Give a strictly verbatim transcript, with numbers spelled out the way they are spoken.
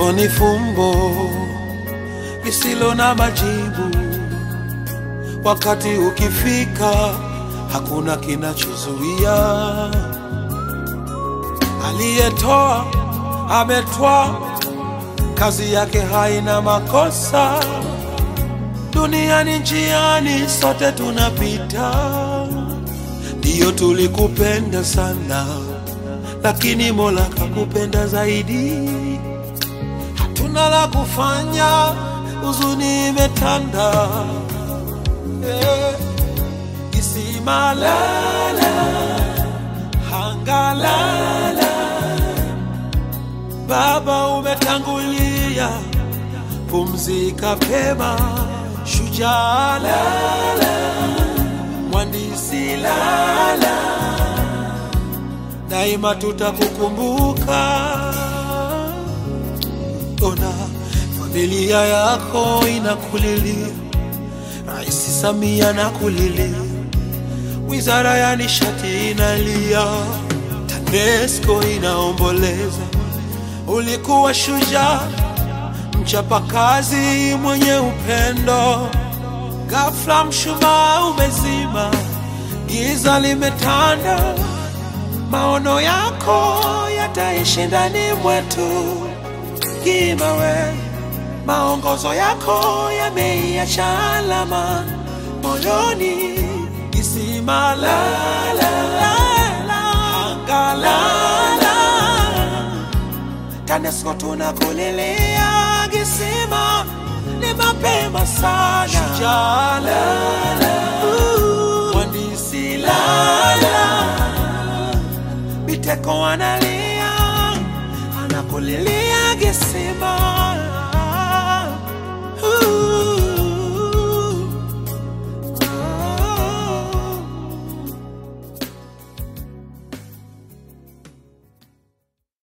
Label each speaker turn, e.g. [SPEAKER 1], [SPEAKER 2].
[SPEAKER 1] Kifo ni fumbo lisilo na majibu. Wakati ukifika hakuna kinachozuia. Aliyetoa ametoa, kazi yake haina makosa. Duniani njiani sote tunapita. Ndiyo tulikupenda sana, lakini Mola kakupenda zaidi. Hatuna la kufanya, huzuni imetanda. Eh, Kisima lala, hangalala. Baba umetangulia, pumzika pema. Shujaa lala, mwandishi lala, daima tutakukumbuka. Ona familia yako inakulilia, Rais Samia nakulilia, Wizara ya Nishati inalia, TANESCO inaomboleza. Ulikuwa shujaa, mchapakazi mwenye upendo. Ghafla mshumaa umezima, giza limetanda. Maono yako yataishi ndani mwetu. Kimawe, maongozo yako yameiacha alama moyoni. Kisima lala, hangalala. TANESCO tunakulilia, Kisima ni mapema sana. Shujaa lala, mwandishi lala. Biteko analia, anakulilia Kisima.